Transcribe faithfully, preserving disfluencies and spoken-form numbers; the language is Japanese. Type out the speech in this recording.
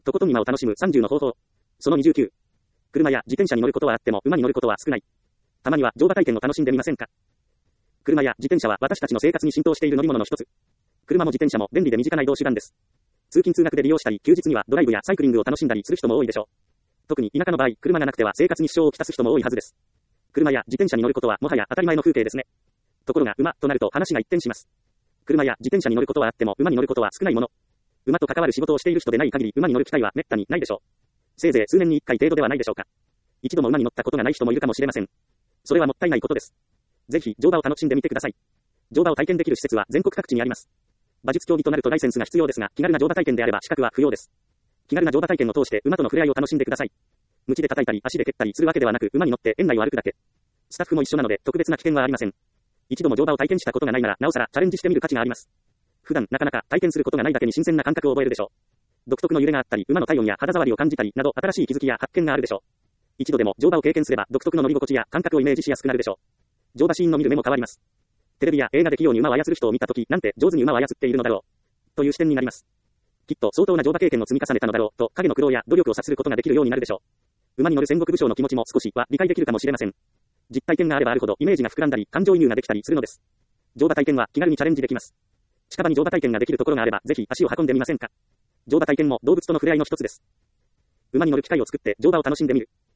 とことん今を楽しむさんじゅうの方法。そのにじゅうきゅう。車や自転車に乗ることはあっても馬に乗ることは少ない。たまには乗馬体験を楽しんでみませんか。車や自転車は私たちの生活に浸透している乗り物の一つ。車も自転車も便利で身近な移動手段です。通勤通学で利用したり、休日にはドライブやサイクリングを楽しんだりする人も多いでしょう。特に田舎の場合、車がなくては生活に支障をきたす人も多いはずです。車や自転車に乗ることはもはや当たり前の風景ですね。ところが馬となると話が一転します。車や自転車に乗ることはあっても馬に乗ることは少ないもの。馬と関わる仕事をしている人でない限り馬に乗る機会は滅多にないでしょう。せいぜい数年に一回程度ではないでしょうか。一度も馬に乗ったことがない人もいるかもしれません。それはもったいないことです。ぜひ乗馬を楽しんでみてください。乗馬を体験できる施設は全国各地にあります。馬術競技となるとライセンスが必要ですが、気軽な乗馬体験であれば資格は不要です。気軽な乗馬体験を通して馬との触れ合いを楽しんでください。鞭で叩いたり足で蹴ったりするわけではなく、馬に乗って園内を歩くだけ。スタッフも一緒なので特別な危険はありません。一度も乗馬を体験したことがないなら、なおさらチャレンジしてみる価値があります。普段なかなか体験することがないだけに新鮮な感覚を覚えるでしょう。独特の揺れがあったり、馬の体温や肌触りを感じたりなど新しい気づきや発見があるでしょう。一度でも乗馬を経験すれば独特の乗り心地や感覚をイメージしやすくなるでしょう。乗馬シーンの見る目も変わります。テレビや映画で器用に馬を操る人を見たとき、なんて上手に馬を操っているのだろう。という視点になります。きっと相当な乗馬経験を積み重ねたのだろうと、影の苦労や努力を察することができるようになるでしょう。馬に乗る戦国武将の気持ちも少しは理解できるかもしれません。実体験があればあるほどイメージが膨らんだり、感情移入ができたりするのです。乗馬体験は気軽にチャレンジできます。近場に乗馬体験ができるところがあれば、ぜひ足を運んでみませんか。乗馬体験も動物との触れ合いの一つです。馬に乗る機会を作って乗馬を楽しんでみる。